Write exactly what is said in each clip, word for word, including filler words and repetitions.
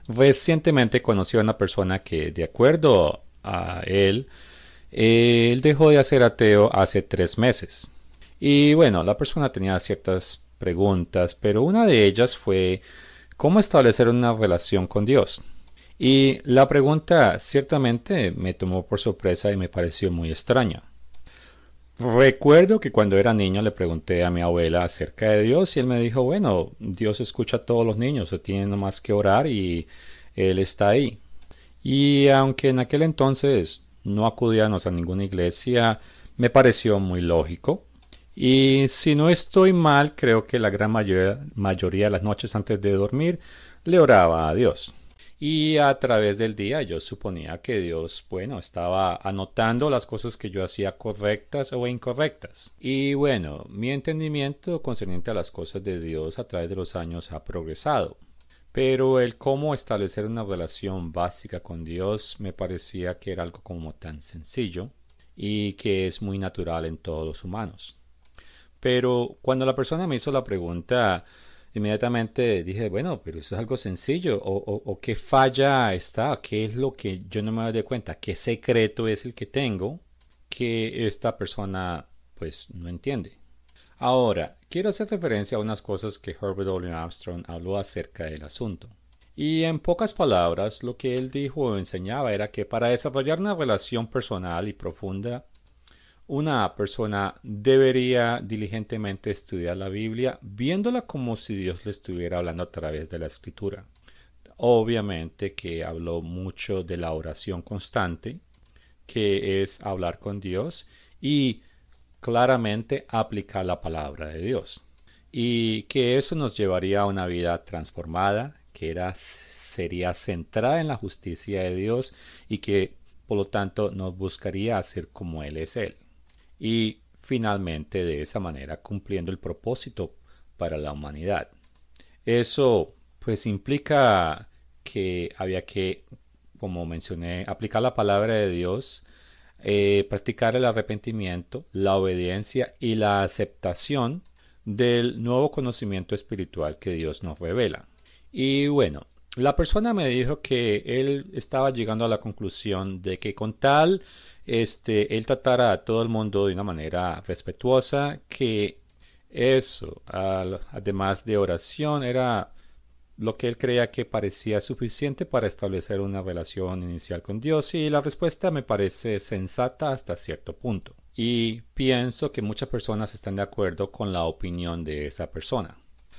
Recientemente conocí a una persona que, de acuerdo a él, él dejó de ser ateo hace tres meses. Y bueno, la persona tenía ciertas preguntas, pero una de ellas fue cómo establecer una relación con Dios. Y la pregunta ciertamente me tomó por sorpresa y me pareció muy extraña. Recuerdo que cuando era niño le pregunté a mi abuela acerca de Dios y él me dijo, bueno, Dios escucha a todos los niños, se tienen nomás que orar y Él está ahí. Y aunque en aquel entonces no acudíamos a ninguna iglesia, me pareció muy lógico. Y si no estoy mal, creo que la gran mayoría, mayoría de las noches antes de dormir le oraba a Dios. Y a través del día yo suponía que Dios, bueno, estaba anotando las cosas que yo hacía correctas o incorrectas. Y bueno, mi entendimiento concerniente a las cosas de Dios a través de los años ha progresado. Pero el cómo establecer una relación básica con Dios me parecía que era algo como tan sencillo y que es muy natural en todos los humanos. Pero cuando la persona me hizo la pregunta, inmediatamente dije, bueno, pero eso es algo sencillo. O, o, o qué falla está, qué es lo que yo no me doy de cuenta, qué secreto es el que tengo que esta persona pues no entiende. Ahora, quiero hacer referencia a unas cosas que Herbert W. Armstrong habló acerca del asunto. Y en pocas palabras, lo que él dijo o enseñaba era que para desarrollar una relación personal y profunda, una persona debería diligentemente estudiar la Biblia, viéndola como si Dios le estuviera hablando a través de la Escritura. Obviamente que habló mucho de la oración constante, que es hablar con Dios, y claramente aplicar la palabra de Dios. Y que eso nos llevaría a una vida transformada, que era, sería centrada en la justicia de Dios y que por lo tanto nos buscaría hacer como Él es Él. Y finalmente de esa manera cumpliendo el propósito para la humanidad. Eso pues implica que había que, como mencioné, aplicar la palabra de Dios, eh, practicar el arrepentimiento, la obediencia y la aceptación del nuevo conocimiento espiritual que Dios nos revela. Y bueno, la persona me dijo que él estaba llegando a la conclusión de que con tal este, él tratara a todo el mundo de una manera respetuosa, que eso, al- además de oración, era lo que él creía que parecía suficiente para establecer una relación inicial con Dios, y la respuesta me parece sensata hasta cierto punto. Y pienso que muchas personas están de acuerdo con la opinión de esa persona.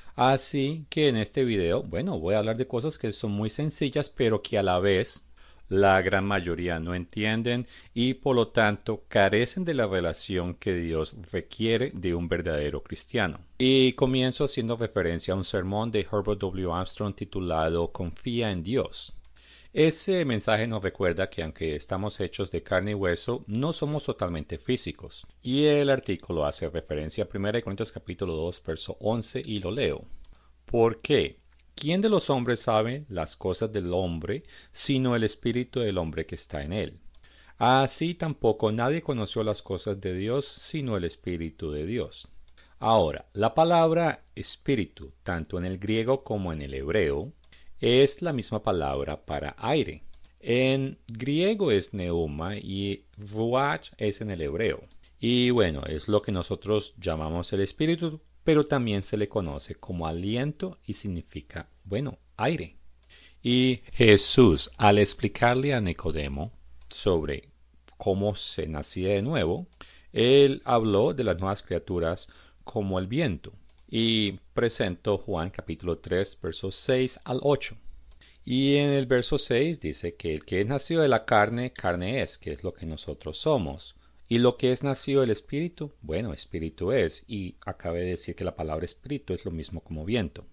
Así que en este video, bueno, voy a hablar de cosas que son muy sencillas, pero que a la vez la gran mayoría no entienden y por lo tanto carecen de la relación que Dios requiere de un verdadero cristiano. Y comienzo haciendo referencia a un sermón de Herbert W. Armstrong titulado Confía en Dios. Ese mensaje nos recuerda que aunque estamos hechos de carne y hueso, no somos totalmente físicos. Y el artículo hace referencia a primera Corintios capítulo dos, verso once, y lo leo. ¿Por qué? ¿Quién de los hombres sabe las cosas del hombre, sino el espíritu del hombre que está en él? Así tampoco nadie conoció las cosas de Dios, sino el espíritu de Dios. Ahora, la palabra espíritu, tanto en el griego como en el hebreo, es la misma palabra para aire. En griego es neuma y ruach es en el hebreo. Y bueno, es lo que nosotros llamamos el espíritu, pero también se le conoce como aliento y significa, bueno, aire. Y Jesús, al explicarle a Nicodemo sobre cómo se nacía de nuevo, él habló de las nuevas criaturas como el viento. Y presentó Juan capítulo tres, versos seis al ocho. Y en el verso seis dice que el que es nacido de la carne, carne es, que es lo que nosotros somos. Y lo que es nacido del espíritu, bueno, espíritu es. Y acabé de decir que la palabra espíritu es lo mismo como viento.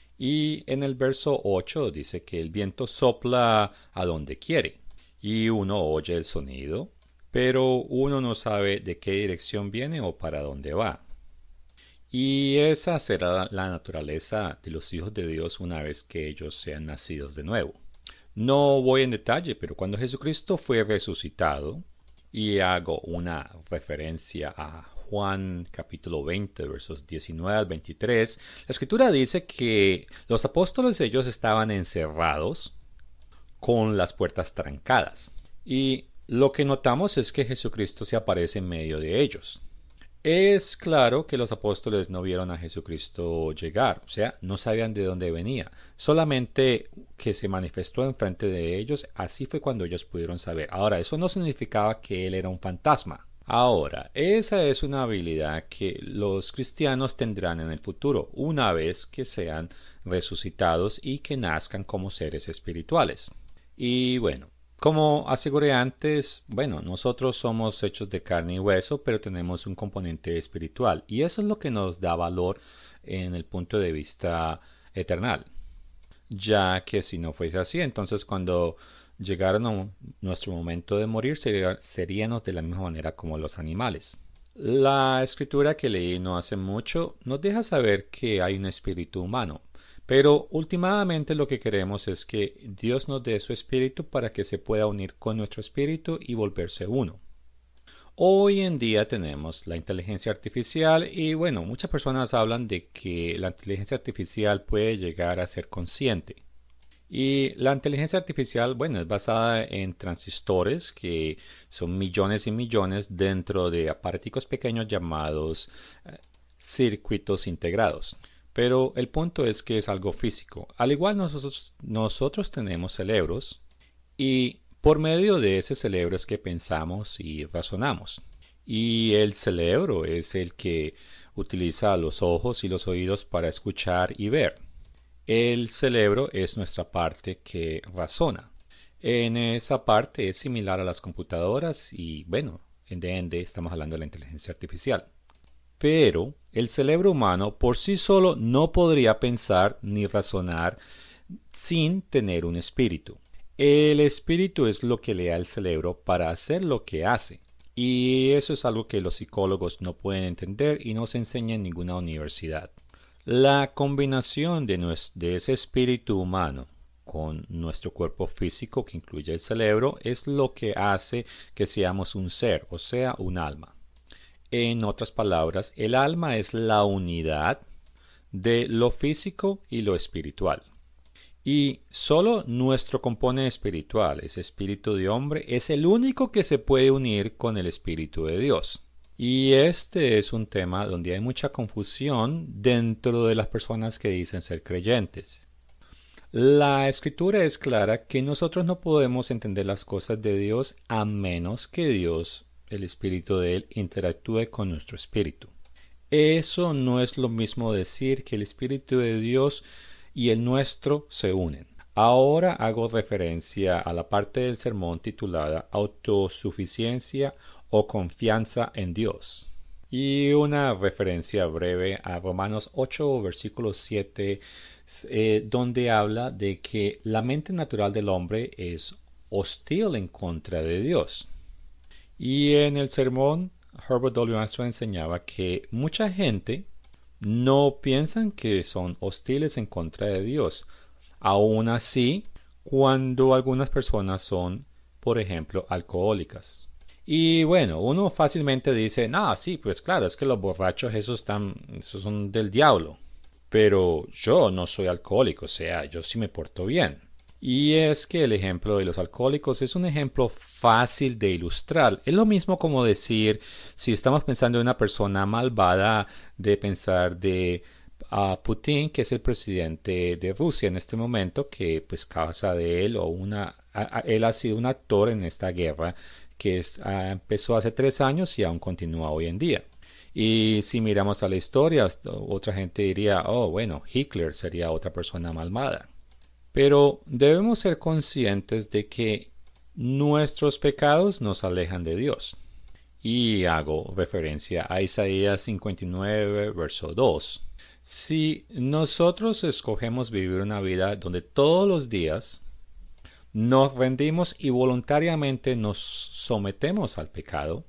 Y en el verso ocho dice que el viento sopla a donde quiere. Y uno oye el sonido, pero uno no sabe de qué dirección viene o para dónde va. Y esa será la naturaleza de los hijos de Dios una vez que ellos sean nacidos de nuevo. No voy en detalle, pero cuando Jesucristo fue resucitado, y hago una referencia a Juan capítulo veinte, versos diecinueve al veintitrés, la escritura dice que los apóstoles ellos estaban encerrados con las puertas trancadas. Y lo que notamos es que Jesucristo se aparece en medio de ellos. Es claro que los apóstoles no vieron a Jesucristo llegar, o sea, no sabían de dónde venía, solamente que se manifestó enfrente de ellos, así fue cuando ellos pudieron saber. Ahora, eso no significaba que él era un fantasma. Ahora, esa es una habilidad que los cristianos tendrán en el futuro, una vez que sean resucitados y que nazcan como seres espirituales. Y bueno, como aseguré antes, bueno, nosotros somos hechos de carne y hueso, pero tenemos un componente espiritual, y eso es lo que nos da valor en el punto de vista eternal. Ya que si no fuese así, entonces cuando llegara nuestro momento de morir, seríamos de la misma manera como los animales. La escritura que leí no hace mucho nos deja saber que hay un espíritu humano, pero últimamente lo que queremos es que Dios nos dé su espíritu para que se pueda unir con nuestro espíritu y volverse uno. Hoy en día tenemos la inteligencia artificial y bueno, muchas personas hablan de que la inteligencia artificial puede llegar a ser consciente. Y la inteligencia artificial, bueno, es basada en transistores que son millones y millones dentro de aparaticos pequeños llamados eh, circuitos integrados. Pero el punto es que es algo físico. Al igual nosotros, nosotros tenemos cerebros y por medio de ese cerebro es que pensamos y razonamos. Y el cerebro es el que utiliza los ojos y los oídos para escuchar y ver. El cerebro es nuestra parte que razona. En esa parte es similar a las computadoras y bueno, en de ende estamos hablando de la inteligencia artificial. Pero el cerebro humano por sí solo no podría pensar ni razonar sin tener un espíritu. El espíritu es lo que le da al cerebro para hacer lo que hace. Y eso es algo que los psicólogos no pueden entender y no se enseña en ninguna universidad. La combinación de, nues- de ese espíritu humano con nuestro cuerpo físico, que incluye el cerebro, es lo que hace que seamos un ser, o sea, un alma. En otras palabras, el alma es la unidad de lo físico y lo espiritual. Y solo nuestro componente espiritual, ese espíritu de hombre, es el único que se puede unir con el espíritu de Dios. Y este es un tema donde hay mucha confusión dentro de las personas que dicen ser creyentes. La escritura es clara que nosotros no podemos entender las cosas de Dios a menos que Dios, el espíritu de Él, interactúe con nuestro espíritu. Eso no es lo mismo decir que el espíritu de Dios y el nuestro se unen. Ahora hago referencia a la parte del sermón titulada Autosuficiencia o confianza en Dios. Y una referencia breve a Romanos ocho, versículo siete, eh, donde habla de que la mente natural del hombre es hostil en contra de Dios. Y en el sermón, Herbert W. Armstrong enseñaba que mucha gente no piensan que son hostiles en contra de Dios. Aún así, cuando algunas personas son, por ejemplo, alcohólicas. Y bueno, uno fácilmente dice, no, sí, pues claro, es que los borrachos esos están, esos son del diablo. Pero yo no soy alcohólico, o sea, yo sí me porto bien. Y es que el ejemplo de los alcohólicos es un ejemplo fácil de ilustrar. Es lo mismo como decir, si estamos pensando en una persona malvada, de pensar de uh, Putin, que es el presidente de Rusia en este momento, que pues causa de él o una, a, a, él ha sido un actor en esta guerra que es, uh, empezó hace tres años y aún continúa hoy en día. Y si miramos a la historia, otra gente diría, oh, bueno, Hitler sería otra persona malvada. Pero debemos ser conscientes de que nuestros pecados nos alejan de Dios. Y hago referencia a Isaías cincuenta y nueve, verso dos. Si nosotros escogemos vivir una vida donde todos los días nos rendimos y voluntariamente nos sometemos al pecado,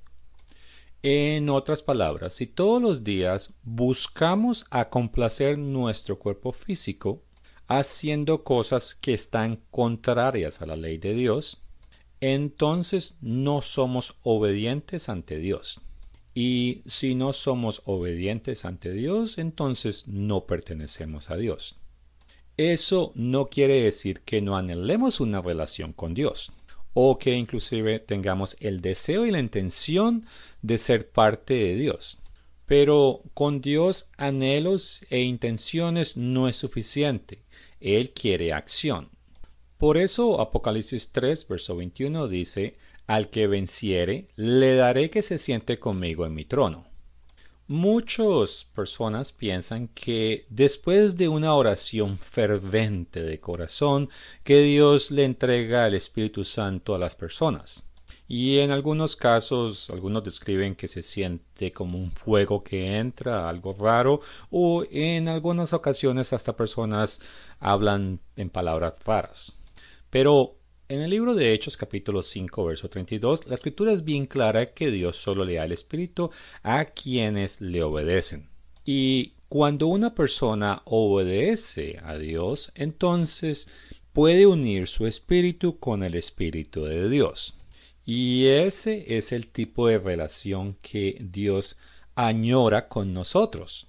en otras palabras, si todos los días buscamos a complacer nuestro cuerpo físico, haciendo cosas que están contrarias a la ley de Dios, entonces no somos obedientes ante Dios. Y si no somos obedientes ante Dios, entonces no pertenecemos a Dios. Eso no quiere decir que no anhelemos una relación con Dios o que inclusive tengamos el deseo y la intención de ser parte de Dios. Pero con Dios anhelos e intenciones no es suficiente. Él quiere acción. Por eso Apocalipsis tres, verso veintiuno dice, al que venciere, le daré que se siente conmigo en mi trono. Muchas personas piensan que después de una oración fervente de corazón, que Dios le entrega el Espíritu Santo a las personas. Y en algunos casos, algunos describen que se siente como un fuego que entra, algo raro, o en algunas ocasiones hasta personas hablan en palabras raras. Pero en el libro de Hechos capítulo cinco verso treinta y dos, la escritura es bien clara que Dios solo le da el Espíritu a quienes le obedecen. Y cuando una persona obedece a Dios, entonces puede unir su espíritu con el Espíritu de Dios. Y ese es el tipo de relación que Dios añora con nosotros.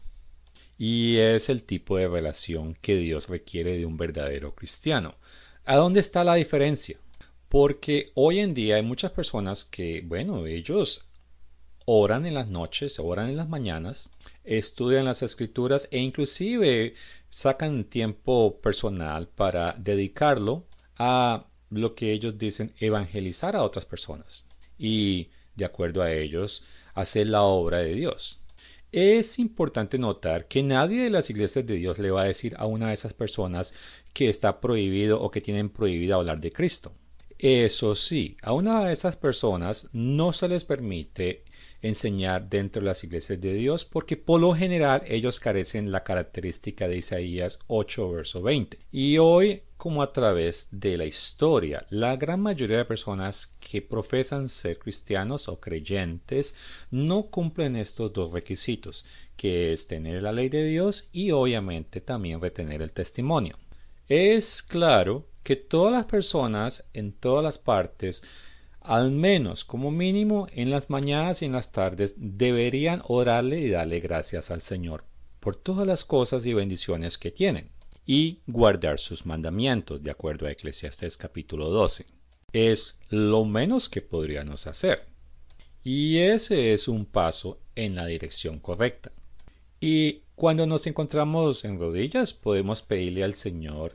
Y es el tipo de relación que Dios requiere de un verdadero cristiano. ¿A dónde está la diferencia? Porque hoy en día hay muchas personas que, bueno, ellos oran en las noches, oran en las mañanas, estudian las escrituras e inclusive sacan tiempo personal para dedicarlo a lo que ellos dicen evangelizar a otras personas y, de acuerdo a ellos, hacer la obra de Dios. Es importante notar que nadie de las iglesias de Dios le va a decir a una de esas personas que está prohibido o que tienen prohibido hablar de Cristo. Eso sí, a una de esas personas no se les permite enseñar dentro de las iglesias de Dios porque por lo general ellos carecen la característica de Isaías ocho verso veinte. Y hoy, como a través de la historia, la gran mayoría de personas que profesan ser cristianos o creyentes no cumplen estos dos requisitos, que es tener la ley de Dios y obviamente también retener el testimonio. Es claro que todas las personas en todas las partes, al menos como mínimo en las mañanas y en las tardes, deberían orarle y darle gracias al Señor por todas las cosas y bendiciones que tienen y guardar sus mandamientos de acuerdo a Eclesiastés capítulo doce. Es lo menos que podríamos hacer. Y ese es un paso en la dirección correcta. Y cuando nos encontramos en rodillas, podemos pedirle al Señor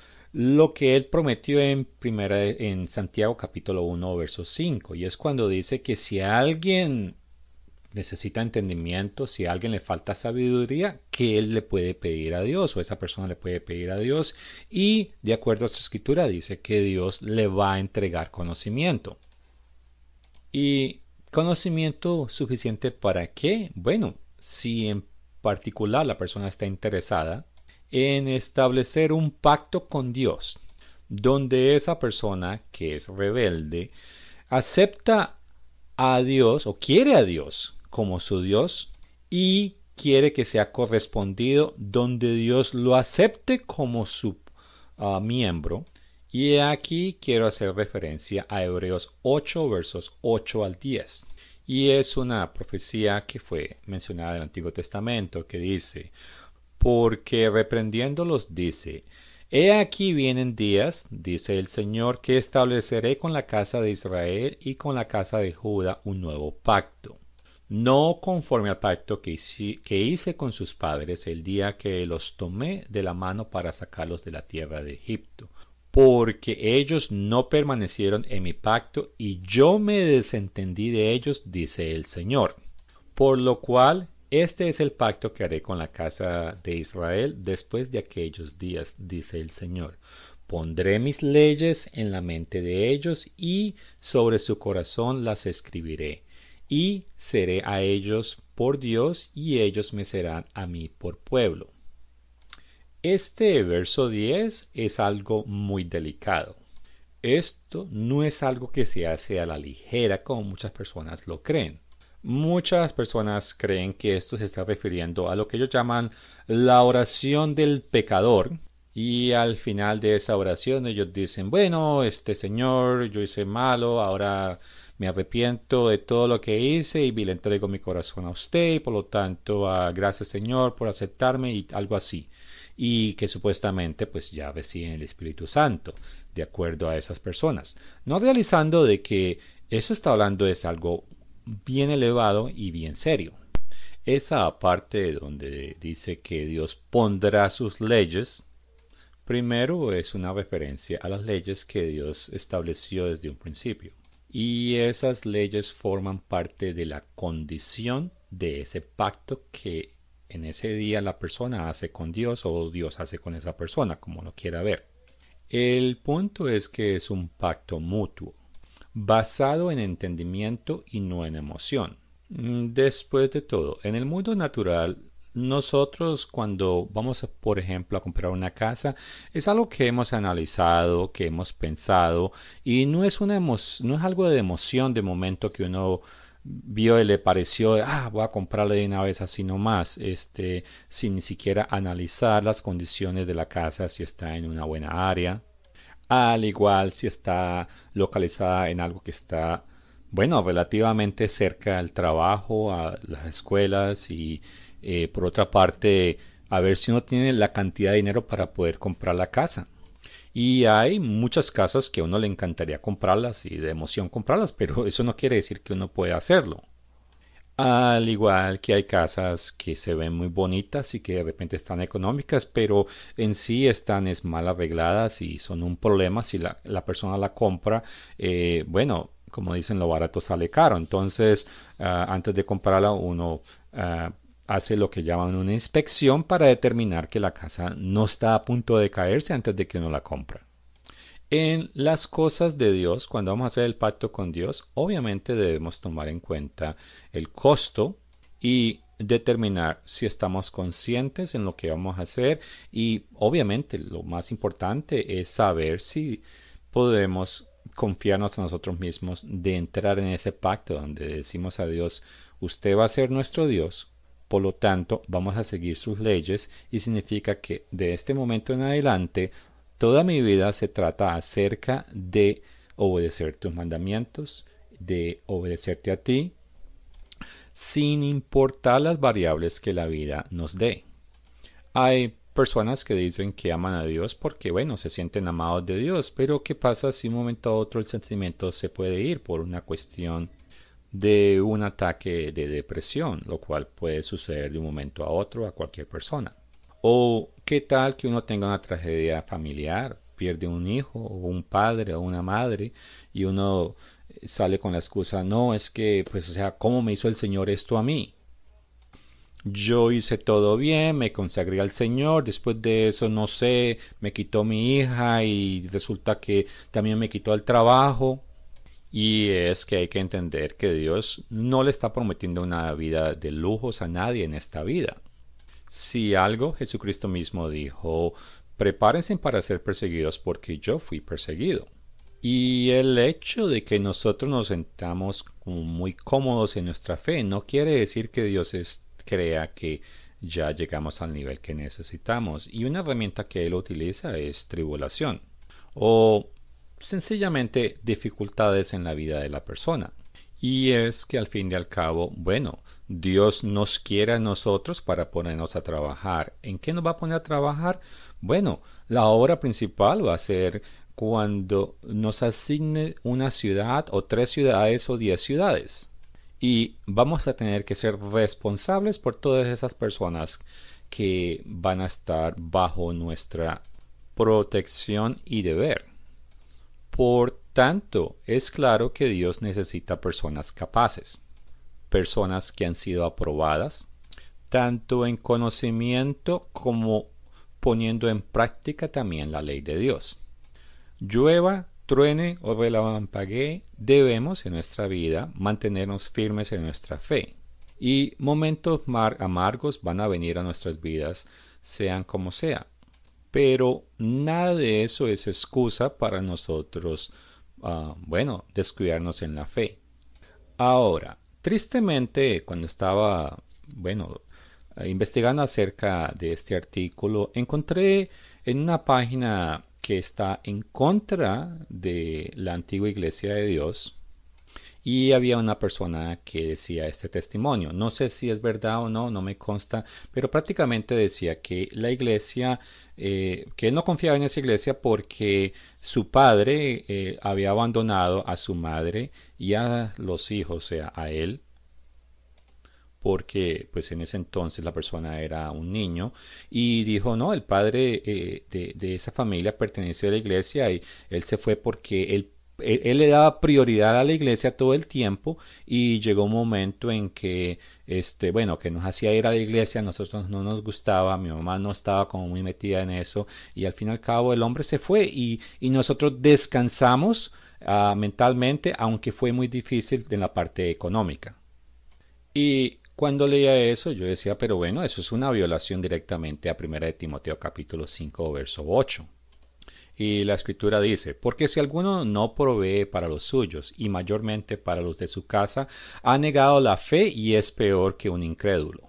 lo que Él prometió en, primera, en Santiago capítulo uno, verso cinco. Y es cuando dice que si alguien necesita entendimiento, si a alguien le falta sabiduría, que Él le puede pedir a Dios o esa persona le puede pedir a Dios. Y de acuerdo a su escritura dice que Dios le va a entregar conocimiento. ¿Y conocimiento suficiente para qué? Bueno, si en particular la persona está interesada en establecer un pacto con Dios, donde esa persona que es rebelde acepta a Dios o quiere a Dios como su Dios y quiere que sea correspondido, donde Dios lo acepte como su uh, miembro. Y aquí quiero hacer referencia a Hebreos ocho versos ocho al diez. Y es una profecía que fue mencionada en el Antiguo Testamento que dice: porque reprendiéndolos dice: He aquí vienen días, dice el Señor, que estableceré con la casa de Israel y con la casa de Judá un nuevo pacto, no conforme al pacto que hice, que hice con sus padres el día que los tomé de la mano para sacarlos de la tierra de Egipto, porque ellos no permanecieron en mi pacto y yo me desentendí de ellos, dice el Señor. Por lo cual, este es el pacto que haré con la casa de Israel después de aquellos días, dice el Señor. Pondré mis leyes en la mente de ellos y sobre su corazón las escribiré. Y seré a ellos por Dios y ellos me serán a mí por pueblo. Este verso diez es algo muy delicado. Esto no es algo que se hace a la ligera como muchas personas lo creen. Muchas personas creen que esto se está refiriendo a lo que ellos llaman la oración del pecador. Y al final de esa oración ellos dicen: bueno, este Señor, yo hice malo, ahora me arrepiento de todo lo que hice y le entrego mi corazón a usted y por lo tanto uh, gracias Señor por aceptarme y algo así. y que supuestamente pues ya reciben el Espíritu Santo, de acuerdo a esas personas. No realizando de que eso está hablando es algo bien elevado y bien serio. Esa parte donde dice que Dios pondrá sus leyes, primero es una referencia a las leyes que Dios estableció desde un principio. Y esas leyes forman parte de la condición de ese pacto que en ese día la persona hace con Dios o Dios hace con esa persona, como lo quiera ver. El punto es que es un pacto mutuo, basado en entendimiento y no en emoción. Después de todo, en el mundo natural, nosotros cuando vamos, a, por ejemplo, a comprar una casa, es algo que hemos analizado, que hemos pensado, y no es una emo no es algo de emoción de momento que uno vio y le pareció, ah, voy a comprarle de una vez así nomás, este, sin ni siquiera analizar las condiciones de la casa, si está en una buena área, al igual si está localizada en algo que está, bueno, relativamente cerca al trabajo, a las escuelas y eh, por otra parte, a ver si uno tiene la cantidad de dinero para poder comprar la casa. Y hay muchas casas que a uno le encantaría comprarlas y de emoción comprarlas, pero eso no quiere decir que uno pueda hacerlo. Al igual que hay casas que se ven muy bonitas y que de repente están económicas, pero en sí están es mal arregladas y son un problema si la, la persona la compra. Eh, bueno, como dicen, lo barato sale caro. Entonces, uh, antes de comprarla, uno uh, hace lo que llaman una inspección para determinar que la casa no está a punto de caerse antes de que uno la compra. En las cosas de Dios, cuando vamos a hacer el pacto con Dios, obviamente debemos tomar en cuenta el costo y determinar si estamos conscientes en lo que vamos a hacer y obviamente lo más importante es saber si podemos confiarnos a nosotros mismos de entrar en ese pacto donde decimos a Dios, usted va a ser nuestro Dios, por lo tanto vamos a seguir sus leyes y significa que de este momento en adelante toda mi vida se trata acerca de obedecer tus mandamientos, de obedecerte a ti, sin importar las variables que la vida nos dé. Hay personas que dicen que aman a Dios porque, bueno, se sienten amados de Dios, pero ¿qué pasa si un momento a otro el sentimiento se puede ir por una cuestión de un ataque de depresión, lo cual puede suceder de un momento a otro a cualquier persona? O qué tal que uno tenga una tragedia familiar, pierde un hijo o un padre o una madre y uno sale con la excusa, no, es que, pues, o sea, ¿cómo me hizo el Señor esto a mí? Yo hice todo bien, me consagré al Señor, después de eso, no sé, me quitó mi hija y resulta que también me quitó el trabajo. Y es que hay que entender que Dios no le está prometiendo una vida de lujos a nadie en esta vida. Si algo, Jesucristo mismo dijo, prepárense para ser perseguidos porque yo fui perseguido. Y el hecho de que nosotros nos sentamos muy cómodos en nuestra fe no quiere decir que Dios es, crea que ya llegamos al nivel que necesitamos. Y una herramienta que Él utiliza es tribulación o sencillamente dificultades en la vida de la persona. Y es que al fin y al cabo, bueno, Dios nos quiere a nosotros para ponernos a trabajar. ¿En qué nos va a poner a trabajar? Bueno, la obra principal va a ser cuando nos asigne una ciudad o tres ciudades o diez ciudades. Y vamos a tener que ser responsables por todas esas personas que van a estar bajo nuestra protección y deber. Por tanto, es claro que Dios necesita personas capaces, personas que han sido aprobadas, tanto en conocimiento como poniendo en práctica también la ley de Dios. Llueva, truene o relampaguee, debemos en nuestra vida mantenernos firmes en nuestra fe. Y momentos amargos van a venir a nuestras vidas, sean como sea. Pero nada de eso es excusa para nosotros, uh, bueno, descuidarnos en la fe. Ahora, tristemente, cuando estaba, bueno, investigando acerca de este artículo, encontré en una página que está en contra de la antigua Iglesia de Dios Y había una persona que decía este testimonio. No sé si es verdad o no, no me consta, pero prácticamente decía que la iglesia, eh, que él no confiaba en esa iglesia porque su padre eh, había abandonado a su madre y a los hijos, o sea, a él, porque pues en ese entonces la persona era un niño y dijo no, el padre eh, de, de, esa familia pertenece a la iglesia y él se fue porque él, él, él le daba prioridad a la iglesia todo el tiempo y llegó un momento en que este bueno que nos hacía ir a la iglesia, a nosotros no nos gustaba, mi mamá no estaba como muy metida en eso y al fin y al cabo el hombre se fue y, y nosotros descansamos uh, mentalmente, aunque fue muy difícil en la parte económica. Y cuando leía eso, yo decía, pero bueno, eso es una violación directamente a primera de Timoteo capítulo cinco, verso ocho. Y la escritura dice, porque si alguno no provee para los suyos y mayormente para los de su casa, ha negado la fe y es peor que un incrédulo.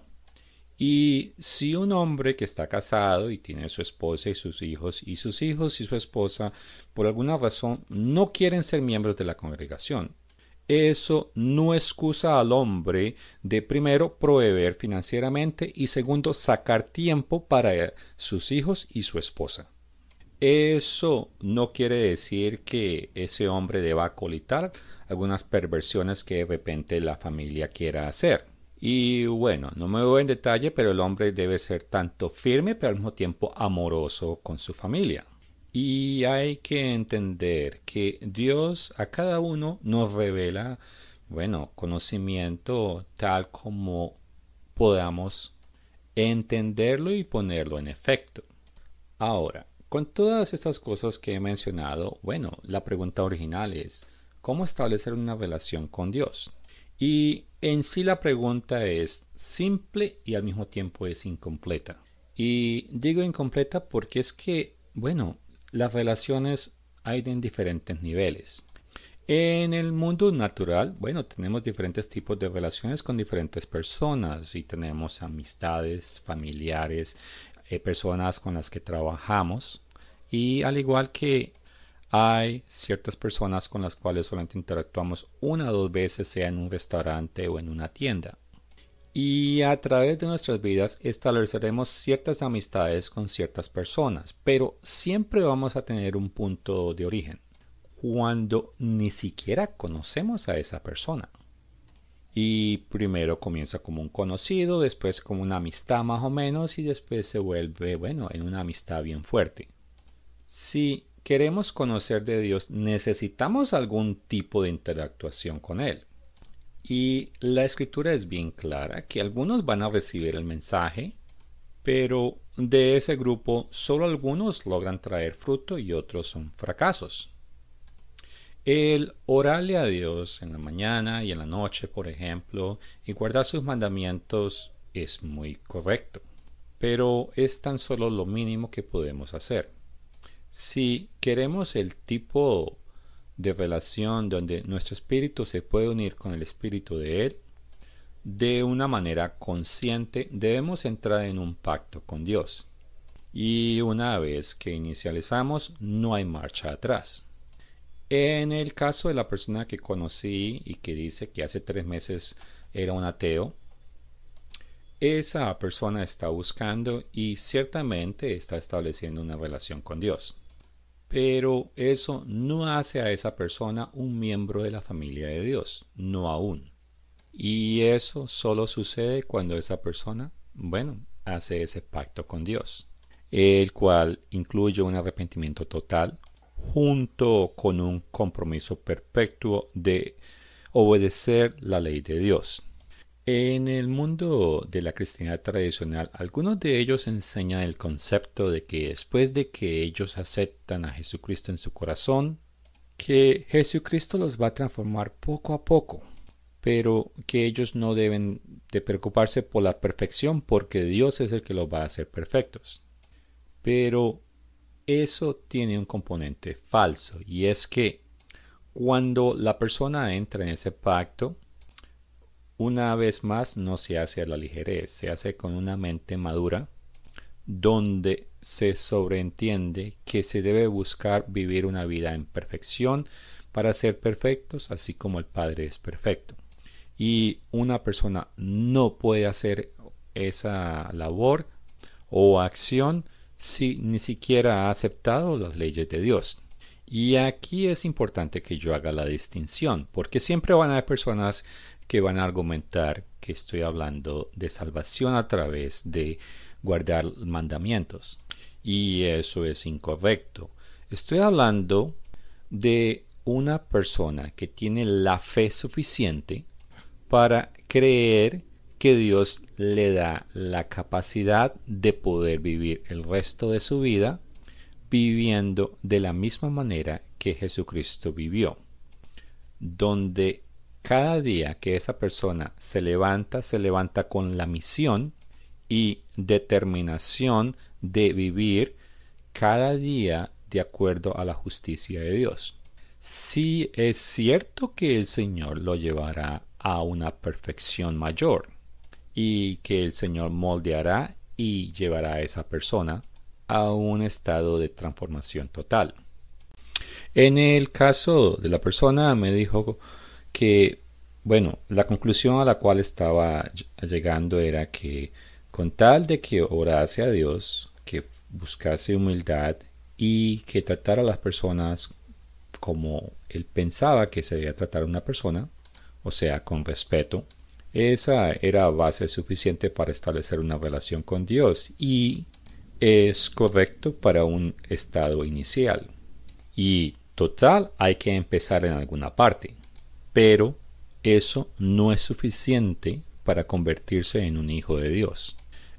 Y si un hombre que está casado y tiene su esposa y sus hijos, y sus hijos y su esposa por alguna razón no quieren ser miembros de la congregación, eso no excusa al hombre de primero proveer financieramente y segundo sacar tiempo para sus hijos y su esposa. Eso no quiere decir que ese hombre deba acolitar algunas perversiones que de repente la familia quiera hacer. Y bueno, no me voy en detalle, pero el hombre debe ser tanto firme pero al mismo tiempo amoroso con su familia. Y hay que entender que Dios a cada uno nos revela, bueno, conocimiento tal como podamos entenderlo y ponerlo en efecto. Ahora, con todas estas cosas que he mencionado, bueno, la pregunta original es, ¿cómo establecer una relación con Dios? Y en sí la pregunta es simple y al mismo tiempo es incompleta. Y digo incompleta porque es que, bueno, las relaciones hay en diferentes niveles. En el mundo natural, bueno, tenemos diferentes tipos de relaciones con diferentes personas y tenemos amistades, familiares, eh, personas con las que trabajamos y al igual que hay ciertas personas con las cuales solamente interactuamos una o dos veces, sea en un restaurante o en una tienda. Y a través de nuestras vidas estableceremos ciertas amistades con ciertas personas, pero siempre vamos a tener un punto de origen, cuando ni siquiera conocemos a esa persona. Y primero comienza como un conocido, después como una amistad más o menos y después se vuelve, bueno, en una amistad bien fuerte. Si queremos conocer de Dios, necesitamos algún tipo de interactuación con Él. Y la escritura es bien clara que algunos van a recibir el mensaje, pero de ese grupo solo algunos logran traer fruto y otros son fracasos. El orarle a Dios en la mañana y en la noche, por ejemplo, y guardar sus mandamientos es muy correcto, pero es tan solo lo mínimo que podemos hacer. Si queremos el tipo de relación donde nuestro espíritu se puede unir con el espíritu de Él, de una manera consciente debemos entrar en un pacto con Dios. Y una vez que inicializamos, no hay marcha atrás. En el caso de la persona que conocí y que dice que hace tres meses era un ateo, esa persona está buscando y ciertamente está estableciendo una relación con Dios. Pero eso no hace a esa persona un miembro de la familia de Dios, no aún. Y eso solo sucede cuando esa persona, bueno, hace ese pacto con Dios, el cual incluye un arrepentimiento total junto con un compromiso perpetuo de obedecer la ley de Dios. En el mundo de la cristiandad tradicional, algunos de ellos enseñan el concepto de que después de que ellos aceptan a Jesucristo en su corazón, que Jesucristo los va a transformar poco a poco, pero que ellos no deben de preocuparse por la perfección porque Dios es el que los va a hacer perfectos. Pero eso tiene un componente falso y es que cuando la persona entra en ese pacto, una vez más no se hace a la ligerez, se hace con una mente madura donde se sobreentiende que se debe buscar vivir una vida en perfección, para ser perfectos, así como el Padre es perfecto. Y una persona no puede hacer esa labor o acción si ni siquiera ha aceptado las leyes de Dios. Y aquí es importante que yo haga la distinción, porque siempre van a haber personas que van a argumentar que estoy hablando de salvación a través de guardar mandamientos. Y eso es incorrecto. Estoy hablando de una persona que tiene la fe suficiente para creer que Dios le da la capacidad de poder vivir el resto de su vida viviendo de la misma manera que Jesucristo vivió, donde cada día que esa persona se levanta, se levanta con la misión y determinación de vivir cada día de acuerdo a la justicia de Dios. Sí es cierto que el Señor lo llevará a una perfección mayor y que el Señor moldeará y llevará a esa persona a un estado de transformación total. En el caso de la persona me dijo que, bueno, la conclusión a la cual estaba llegando era que con tal de que orase a Dios, que buscase humildad y que tratara a las personas como él pensaba que se debía tratar a una persona, o sea, con respeto, esa era base suficiente para establecer una relación con Dios y es correcto para un estado inicial. Y total, hay que empezar en alguna parte. Pero eso no es suficiente para convertirse en un hijo de Dios,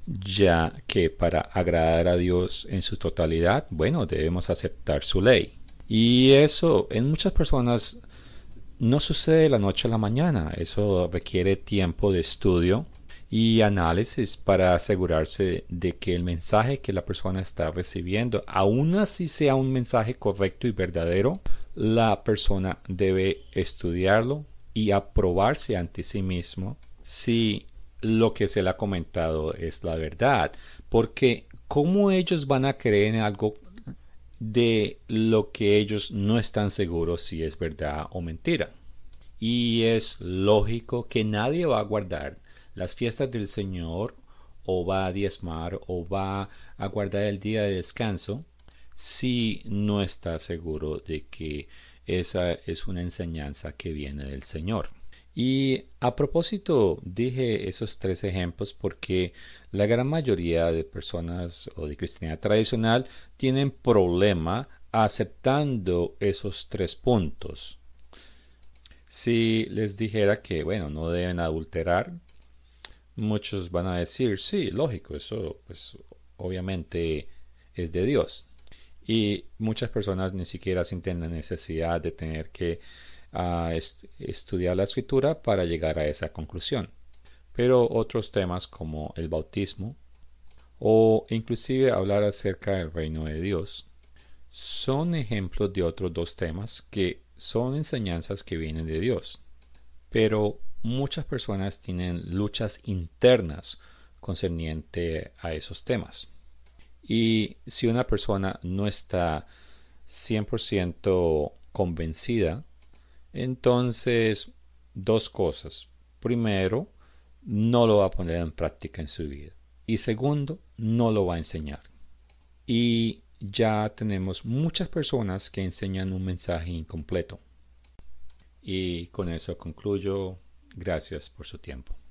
ya que para agradar a Dios en su totalidad, bueno, debemos aceptar su ley. Y eso en muchas personas no sucede de la noche a la mañana. Eso requiere tiempo de estudio y análisis para asegurarse de que el mensaje que la persona está recibiendo, aun así sea un mensaje correcto y verdadero, la persona debe estudiarlo y aprobarse ante sí mismo si lo que se le ha comentado es la verdad. Porque ¿cómo ellos van a creer en algo de lo que ellos no están seguros si es verdad o mentira? Y es lógico que nadie va a guardar las fiestas del Señor o va a diezmar o va a guardar el día de descanso si no está seguro de que esa es una enseñanza que viene del Señor. Y a propósito dije esos tres ejemplos porque la gran mayoría de personas o de cristiandad tradicional tienen problema aceptando esos tres puntos. Si les dijera que, bueno, no deben adulterar, muchos van a decir, sí, lógico, eso pues obviamente es de Dios. Y muchas personas ni siquiera sienten la necesidad de tener que uh, est estudiar la escritura para llegar a esa conclusión. Pero otros temas como el bautismo o inclusive hablar acerca del reino de Dios son ejemplos de otros dos temas que son enseñanzas que vienen de Dios. Pero muchas personas tienen luchas internas concerniente a esos temas. Y si una persona no está cien por ciento convencida, entonces dos cosas. Primero, no lo va a poner en práctica en su vida. Y segundo, no lo va a enseñar. Y ya tenemos muchas personas que enseñan un mensaje incompleto. Y con eso concluyo. Gracias por su tiempo.